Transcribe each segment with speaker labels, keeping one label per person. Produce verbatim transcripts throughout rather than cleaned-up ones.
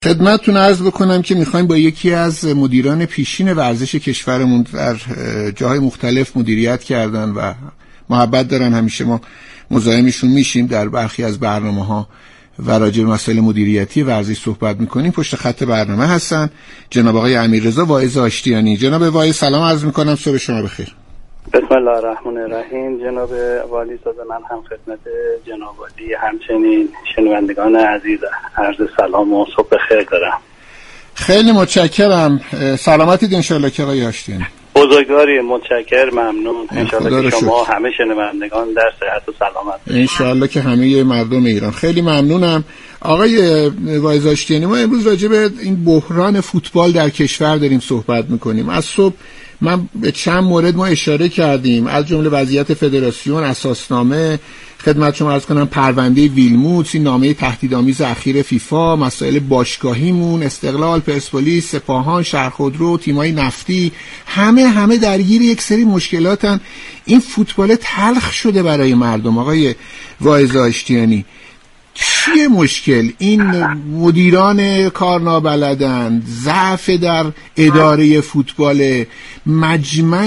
Speaker 1: خدمتتون عرض بکنم که میخوایم با یکی از مدیران پیشین ورزش کشورمون در جاهای مختلف مدیریت کردن و محبت دارن، همیشه ما مزاحمشون میشیم در برخی از برنامه‌ها و راجع به مسائل مدیریتی ورزش صحبت میکنیم. پشت خط برنامه هستن جناب آقای امیررضا واعظ آشتیانی. جناب واعظ سلام عرض میکنم، صبح شما بخیر.
Speaker 2: بسم الله الرحمن الرحیم. جناب والی صاحب، من هم خدمت جناب والی همچنین شنوندگان عزیز عرض سلام و صبح بخیر دارم.
Speaker 1: خیلی متشکرم. سلامتید انشالله که آقای آشتیانی.
Speaker 2: بزرگواری، متشکر، ممنون. انشالله که شما همه شنوندگان در صحت و سلامت
Speaker 1: انشالله که همه مردم ایران. خیلی ممنونم. آقای واعظ آشتیانی، ما امروز راجع به این بحران فوتبال در کشور داریم صحبت میکنیم. از صبح من به چند مورد ما اشاره کردیم، از جمله وضعیت فدراسیون، اساسنامه، خدمت شما عرض کنم پرونده ویلموتس، این نامه تهدیدآمیز اخیر فیفا، مسائل باشگاهیمون، استقلال، پرسپولیس، سپاهان، شهرخودرو، تیمای نفتی، همه همه درگیر یک سری مشکلاتن. این فوتبال تلخ شده برای مردم. آقای واعظ آشتیانی، چیه مشکل؟ این مدیران کار نابلدن، ضعف در اداره فوتبال، مجمع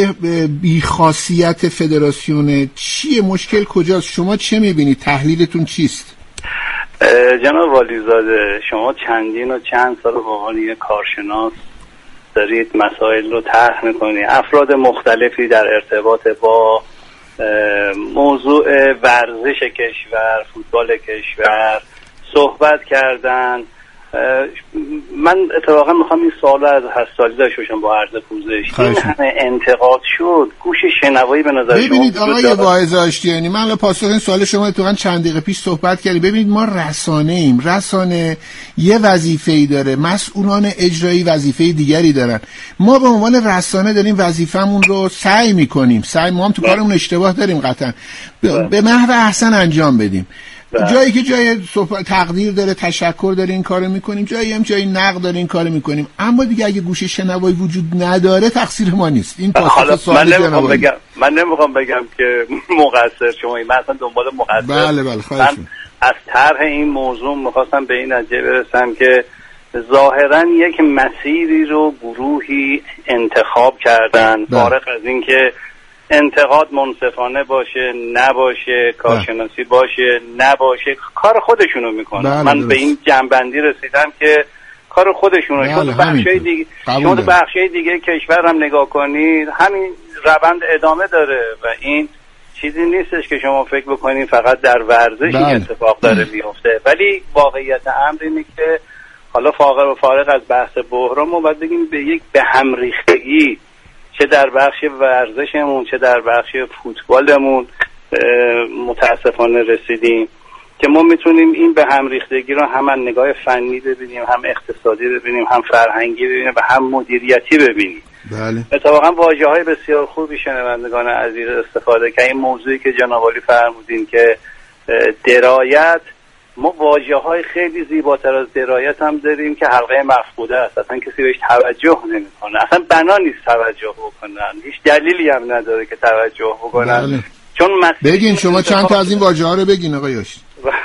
Speaker 1: بیخاصیت فدراسیون، چیه مشکل؟ کجاست؟ شما چه میبینید؟ تحلیلتون چیست؟
Speaker 2: جناب والیزاده، شما چندین و چند سال به عنوان یک کارشناس دارید مسائل رو طرح میکنید. افراد مختلفی در ارتباط با موضوع ورزش کشور، فوتبال کشور صحبت کردن. من اتفاقا میخوام این سوال از هستالی داشته باشم با عرض پوزش. این همه انتقاد شد، گوش شنوایی به نظر شما؟
Speaker 1: ببینید آقای واعظ آشتیانی، من الان پاسخ این سوال شما اتفاقا چند دقیقه پیش صحبت کردیم. ببینید ما رسانه ایم، رسانه یه وظیفه‌ای داره، مسئولان اجرایی وظیفه دیگری دارن. ما به عنوان رسانه داریم وظیفمون رو سعی میکنیم، سعی ما هم تو کارمون اشتباه داریم قطعا، به محو احسن انجام بدیم. جایی که جای تقدیر داره، تشکر داره، این کارو میکنیم، جایی هم جایی نقد داره، این کارو میکنیم. اما دیگه اگه گوش شنوایی وجود نداره تقصیر ما نیست. این پاسخ سوال
Speaker 2: جناب بگم. من نمیخوام بگم که مقصر شما، من اصلا دنبال مقصر.
Speaker 1: بله بله خواهش
Speaker 2: من از طرح این موضوع میخواستم به این نتیجه برسم که ظاهرا یک مسیری رو گروهی انتخاب کردن، فارغ از این که انتقاد منصفانه باشه نباشه، کارشناسی باشه نباشه، کار خودشونو میکنن. من به این جنبندی رسیدم که کار خودشونو. شما بخشای دیگه شما بخشای دیگه کشور هم نگاه کنید، همین روند ادامه داره و این چیزی نیستش که شما فکر بکنید فقط در ورزش این اتفاق داره میفته. ولی واقعیت امر اینه که حالا فارغ و فارغ از بحث بحران ما باید بگیم به یک به هم ریختگی، چه در بخش ورزشمون چه در بخش فوتبالمون متاسفانه رسیدیم که ما میتونیم این به هم ریختگی رو هم از نگاه فنی ببینیم، هم اقتصادی ببینیم، هم فرهنگی ببینیم و هم مدیریتی ببینیم.
Speaker 1: بله.
Speaker 2: اتفاقا واژه‌های بسیار خوبی شنوندگان عزیز استفاده که این موضوعی که جناب عالی فرمودین که درایت، ما واژه‌های خیلی زیباتر از درایت هم داریم که حلقه مفقوده است، اصلا کسی بهش توجه نمی‌کنه، اصلا بنا نیست توجه بکنن، هیچ دلیلی هم نداره که توجه بکنن.
Speaker 1: بله.
Speaker 2: چون
Speaker 1: بگین شما چند تا از این واژه‌ها رو بگین آقای آشتی.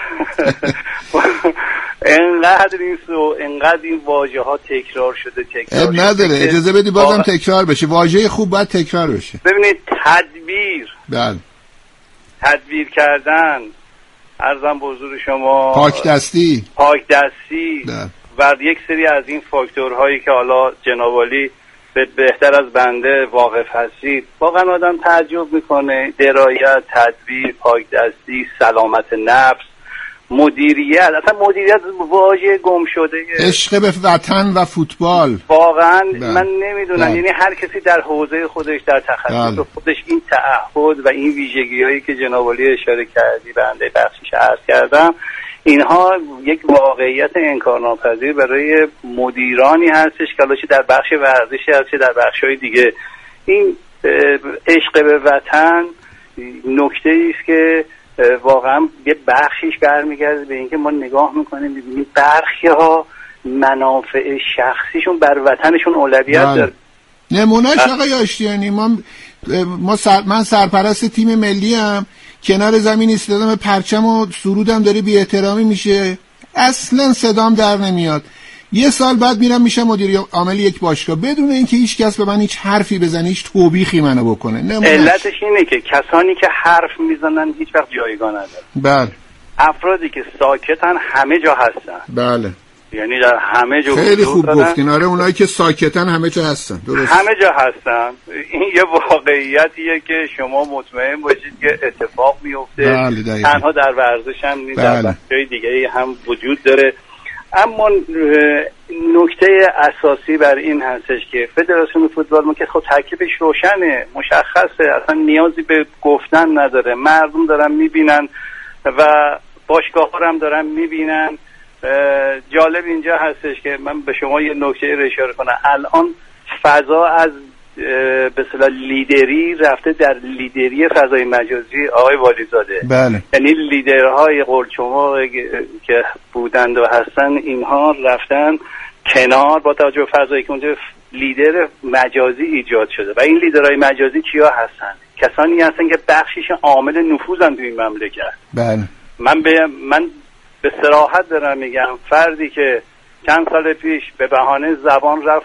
Speaker 2: انقدر این سو انقدر این واژه‌ها تکرار شده تکرار
Speaker 1: اب نداره، اجازه بدی بازم تکرار بشه. واژه خوب باید تکرار بشه.
Speaker 2: ببینید تدبیر،
Speaker 1: بله،
Speaker 2: تدبیر کردن، عرضم به حضور شما
Speaker 1: پاک دستی
Speaker 2: پاک دستی و یک سری از این فاکتورهایی که حالا جناب عالی بهتر از بنده واقف هستید، واقعا آدم تعجب میکنه. درایت، تدبیر، پاک دستی، سلامت نفس، مدیریت، اصلا مدیریت واژه گم شده،
Speaker 1: عشق به وطن و فوتبال.
Speaker 2: واقعا من نمیدونم، یعنی هر کسی در حوزه خودش، در تخصص خودش این تعهد و این ویژگی‌هایی که جناب عالی اشاره کردی بنده بخشش عرض کردم، اینها یک واقعیت انکارناپذیر برای مدیرانی هستش که چه در بخش ورزشی هست چه در بخش‌های دیگه. این عشق به وطن نکته‌ای است که واقعا یه بخشیش برمیگرده به اینکه ما نگاه میکنیم میبینیم برخی‌ها منافع شخصیشون بر وطنشون اولویت داره.
Speaker 1: نمونهش آقای آشتیانی، ما ما سر من سرپرست تیم ملی ام، کنار زمین ایستادم، پرچم و سرودم داره بی احترامی میشه، اصلا صدام در نمیاد. یه سال بعد میرم میشم مدیر عامل یک باشگاه بدون اینکه هیچ کس به من هیچ حرفی بزنه، هیچ توبیخی منو بکنه.
Speaker 2: علتش اینه که کسانی که حرف میزنن هیچ وقت جایگاه ندارن.
Speaker 1: بله.
Speaker 2: افرادی که ساکتن همه جا هستن.
Speaker 1: بله.
Speaker 2: یعنی در همه جا.
Speaker 1: خیلی خوب گفتین. آره اونایی که ساکتن همه جا هستن. درست.
Speaker 2: همه جا هستن. این یه واقعیتیه که شما مطمئن باشید که اتفاق میفته.
Speaker 1: بله
Speaker 2: تنها در ورزش هم نیست،
Speaker 1: بله.
Speaker 2: در بخشای دیگه هم وجود داره. اما نکته اساسی بر این هستش که فدراسیون فوتبال ما که خب ترکیبش روشنه، مشخصه، اصلا نیازی به گفتن نداره، مردم دارن میبینن و باشگاه ها هم دارن میبینن. جالب اینجا هستش که من به شما یه نکته رو اشاره کنم. الان فضا از به اصطلاح لیدری رفته در لیدری فضای مجازی آقای والیزاده.
Speaker 1: بله.
Speaker 2: یعنی لیدرهای قلچماق که بودند و هستن اینها رفتن کنار با توجه به فضایی که اونجا لیدر مجازی ایجاد شده و این لیدرهای مجازی کیا هستن؟ کسانی هستن که بخشیش عامل نفوذن تو این مملکت.
Speaker 1: بله.
Speaker 2: من به من به صراحت دارم میگم فردی که چند سال پیش به بهانه زبان رفت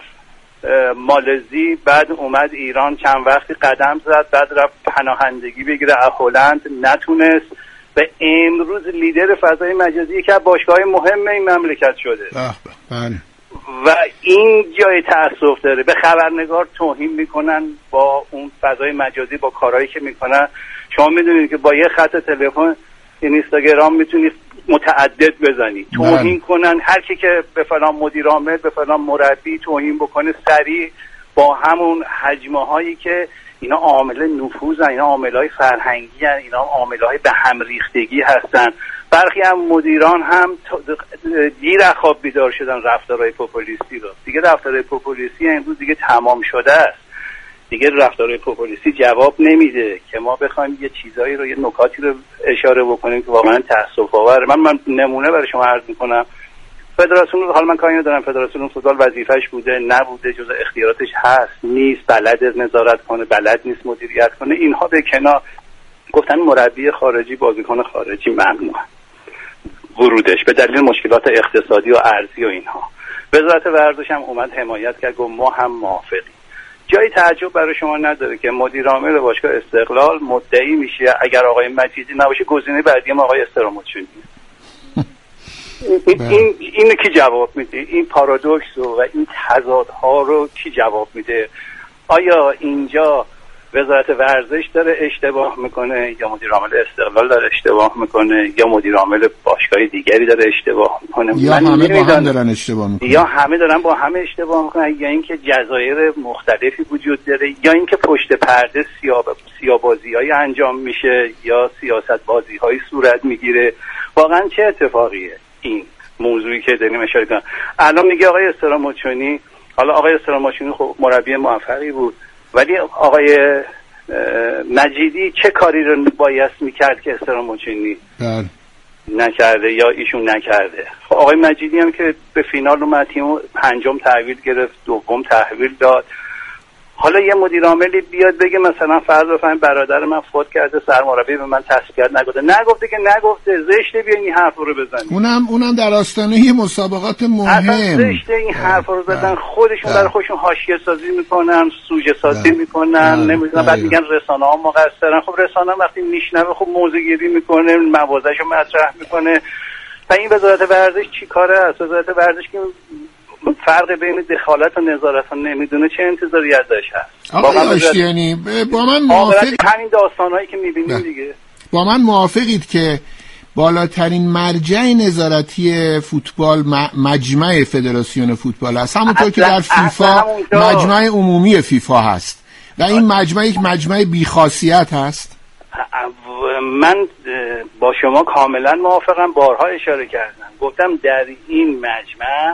Speaker 2: مالزی، بعد اومد ایران چند وقتی قدم زد، بعد رفت پناهندگی بگیره از هلند، نتونست و امروز لیدر فضای مجازی که باشگاه‌های مهم این مملکت شده.
Speaker 1: بله.
Speaker 2: و این جای تأسف داره. به خبرنگار توهین میکنن با اون فضای مجازی، با کارهایی که میکنن. شما میدونید که با یه خط تلفن این اینستاگرام میتونید متعدد بزنی، توهین کنن هر کی که به فلان مدیر عامل به فلان مربی توهین بکنه سریع با همون حجمه هایی که اینا عامل نفوذن، اینا عاملای فرهنگی هستن، اینا عاملای به هم ریختگی هستن. برخی هم مدیران هم دیر از خواب بیدار شدن رفتارهای پوپولیستی رو. دیگه رفتارهای پوپولیستی امروز دیگه تمام شده است. دیگه رفتارهای پوپولیستی جواب نمیده که ما بخوایم یه چیزایی رو، یه نکاتی رو اشاره بکنیم که واقعا تأسف آوره. من من نمونه برای شما عرض میکنم. فدراسیون رو حالا من کاری ندارم، فدراسیون فوتبال وظیفه‌اش بوده نبوده، جزء اختیاراتش هست نیست، بلد نظارت کنه، بلد نیست مدیریت کنه، اینها به کنار. گفتن مربی خارجی، بازیکن خارجی ممنوع ورودش به دلیل مشکلات اقتصادی و ارزی و اینها. وزارت ورزش هم اومد حمایت کرد، گفت ما هم موافقیم. جای تعجب برای شما نداره که مدیر عامل باشگاه استقلال مدعی میشه اگر آقای مجیدی نباشه گزینه بعدی ما آقای استراموچونی. این این اینو کی جواب میده؟ این پارادوکس و این تضادها رو کی جواب میده؟ آیا اینجا وزارت ورزش داره اشتباه میکنه یا مدیر عامل استقلال داره اشتباه میکنه یا مدیر عامل باشگاه دیگری داره اشتباه میکنه؟
Speaker 1: یا همه با هم دارن اشتباه میکنن
Speaker 2: یا همه دارن با همه اشتباه میکنن یا اینکه جزایر مختلفی وجود داره یا اینکه پشت پرده سیاه‌بازی‌های انجام میشه یا سیاست بازی‌های صورت میگیره. واقعا چه اتفاقیه این موضوعی که داریم اشاره کنیم؟ الان میگه آقای استراموچونی، حالا آقای استراموچونی خب مربی موفقی بود، ولی آقای مجیدی چه کاری رو باید میکرد که استراموچونی نکرده یا ایشون نکرده؟ خب آقای مجیدی هم که به فینال اومد تیم پنجم تحویل گرفت، دوم تحویل داد. حالا یه مدیر عاملی بیاد بگه مثلا فرض بفرمایید برادر من فوت کرده، سرمربی به من تسلیت نگفته، نگفته که نگفته، زشته بیاین این حرف رو بزنید.
Speaker 1: اونم اونم در آستانه مسابقات مهم.
Speaker 2: اصلا زشته این حرف رو بزنن. خودشون برای خودشون حاشیه سازی میکنن، سوژه سازی میکنن، نمیدونم بعد میگن رسانه ها مقصرن. خب رسانه وقتی میشنوه خب موضوع گیری میکنه، موازهشو مطرح میکنه. و این وزارت ورزش چی کاره است؟ وزارت ورزش که فرق بین دخالت و نظارت ها نمیدونه، چه انتظاری ازش هست؟
Speaker 1: آقای آشتیانی با من موافق
Speaker 2: همین داستانهایی که میبینیم دیگه.
Speaker 1: با من موافقید که بالاترین مرجع نظارتی فوتبال مجمع فدراسیون فوتبال است، همونطور که در فیفا مجمع عمومی فیفا هست و این مجمع یک مجمع بیخاصیت هست؟
Speaker 2: من با شما کاملا موافقم. بارها اشاره کردم، گفتم در این مجمع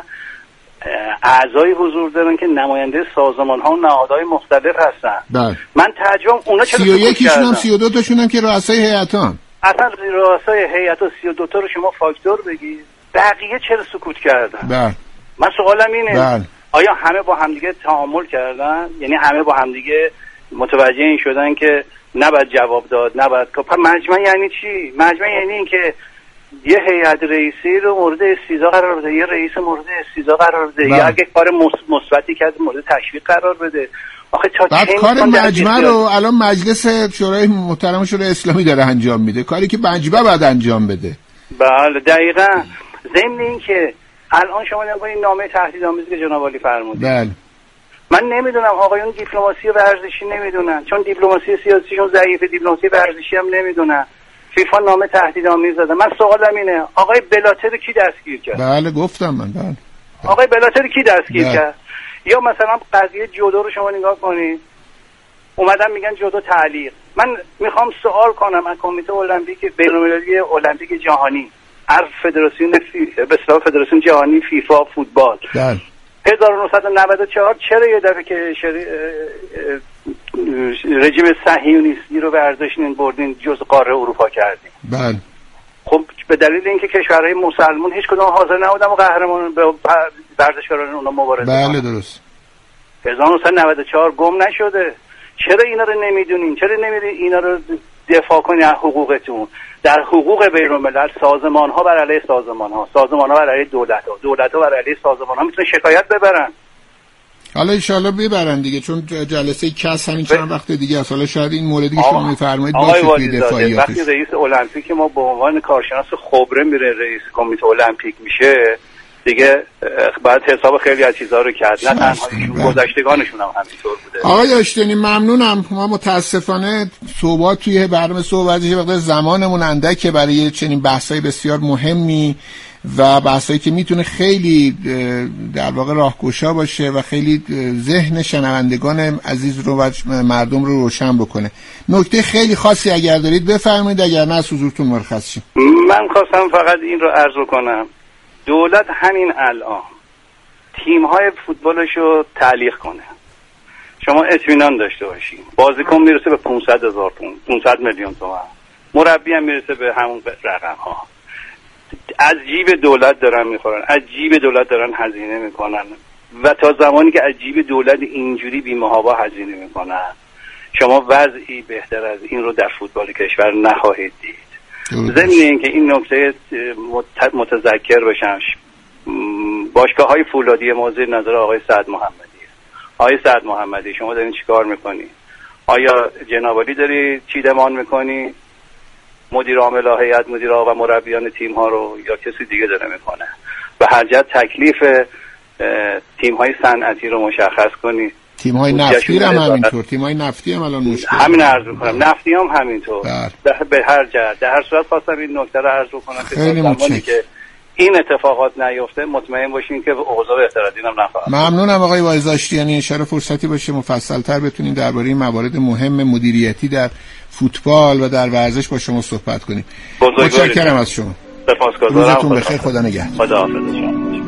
Speaker 2: اعضای حضور دارن که نماینده سازمان ها و نهادهای مختلف هستن.
Speaker 1: بله.
Speaker 2: من تعجب اونا چرا
Speaker 1: سی و یکیشون هم سی و دو تاشون هم که رؤسای هیئتان.
Speaker 2: اصلا رؤسای هیئت و سی و دو تا رو شما فاکتور بگید، بقیه چرا سکوت کردن؟
Speaker 1: بله.
Speaker 2: من سوالم اینه
Speaker 1: بله.
Speaker 2: آیا همه با همدیگه تعامل کردن؟ یعنی همه با همدیگه متوجه این شدن که نباید جواب داد، نباید که مجمع یعنی چی؟ مجمع یعنی این که یه هیئت رئیسی رو مورد استیضاح قرار بده، یه رئیس مورد استیضاح قرار بده، یا اگه کار مثبتی کرد مورد تشویق قرار بده. آخه تا
Speaker 1: بعد کار مجمع رو الان مجلس شورای محترم شورای اسلامی داره انجام میده، کاری که مجمع باید انجام بده.
Speaker 2: بله دقیقاً. ضمن این که الان شما نگاه این نامه تهدیدآمیزی که جناب عالی فرمودید،
Speaker 1: بله
Speaker 2: من نمیدونم آقایون دیپلماسی ورزشی نمیدونن، چون دیپلماسی سیاسیشون ضعیفه، دیپلماسی ورزشی هم نمیدونن. فیفا نامه تهدیدآمیز داده. من سوالم اینه آقای بلاتر کی دستگیر کرد؟
Speaker 1: بله گفتم من بله. بله.
Speaker 2: آقای بلاتر کی دستگیر
Speaker 1: بله.
Speaker 2: کرد؟ یا مثلا قضیه جودو رو شما نگاه کنید، اومدن میگن جودو تعلیق. من میخوام سوال کنم از کمیته المپیک بین‌المللی المپیک جهانی، از فدراسیون فی... به اصطلاح فدراسیون جهانی فیفا فوتبال
Speaker 1: بله
Speaker 2: هزار و نهصد و نود و چهار چرا یه دفعه که شری... رژیم صهیونیستی رو برداشتین بردین جز قاره اروپا کردین؟
Speaker 1: بله.
Speaker 2: خب به دلیل اینکه کشورهای مسلمان هیچ کدوم حاضر نبودن و قهرمان به ورزشکاران اونا مبارزه کنن.
Speaker 1: بله درست.
Speaker 2: هزار و نهصد و نود و چهار گم نشده. چرا اینا رو نمیدونین؟ چرا نمیدونین اینا رو دفاع کنین از حقوقتون؟ در حقوق بین‌الملل سازمان ها بر علیه سازمان ها، سازمان ها بر علیه دولت ها، دولت ها بر علیه سازمان ها میتونن شکایت ببرن.
Speaker 1: حالا انشالله ببرن دیگه، چون جلسه کس همین چند وقت دیگه است. حالا شاید این موردی که شما میفرمایید باشه توی دفاعیاتش.
Speaker 2: وقتی رئیس المپیک ما به عنوان کارشناس خبره میره رئیس کمیته المپیک میشه دیگه، باید حساب خیلی از چیزها رو کرد، نه تنها ایشون، گذشتگانشون هم همینطور بوده.
Speaker 1: آقای آشتینی ممنونم. ما متاسفانه صحبت توی برنامه صحبت یه مقدار زمانمون اندکه برای چنین بحثای بسیار مهمی و بحثایی که میتونه خیلی در واقع راهگشا باشه و خیلی ذهن شنوندگان عزیز رو و مردم رو روشن بکنه. نکته خیلی خاصی اگر دارید بفرمایید، اگر نه از حضورتون مرخص شیم.
Speaker 2: من خواستم فقط این رو عرض کنم، دولت همین الان تیم‌های فوتبالش رو تعلیق کنه. شما اطمینان داشته باشین بازیکن میرسه به پانصد هزار پوند، پانصد میلیون تومان، مربی هم میرسه به همون رقم ها. از جیب دولت دارن میخورن، از جیب دولت دارن هزینه میکنن و تا زمانی که از جیب دولت اینجوری بی‌محابا هزینه میکنن شما وضعی بهتر از این رو در فوتبال کشور نخواهید دید. ضمن اینکه این نکته متذکر بشم، باشگاه های فولادی ما زیر نظر آقای سعد محمدی. آقای سعد محمدی شما دارین چیکار میکنی؟ آیا جناب عالی داری چیدمان میکنی؟ مدیر عامل هیئت مدیرا و مربیان تیم ها رو یا کسی دیگه داره میکنه؟ و هر جهت تکلیف تیم های صنعتی رو مشخص کنی.
Speaker 1: تیم های نفتی هم همینطور، تیم های نفتی هم الان مشکل
Speaker 2: همین عرض میکنم، نفتی هم همینطور. به هر جهت در هر صورت خواستم این نکته رو عرض بکنم که زمانی که این اتفاقات نیفته مطمئن باشین که اوضاع بهتر از اینم نخواهد.
Speaker 1: ممنونم آقای واعظ آشتیانی. ان شاءالله فرصتی باشه مفصل‌تر بتونیم درباره این موارد مهم مدیریتی در فوتبال و در ورزش با شما صحبت کنیم. متشکرم از شما.
Speaker 2: سپاسگزارم.
Speaker 1: روزتون بخیر. خدا نگهدار.
Speaker 2: خدا حافظ.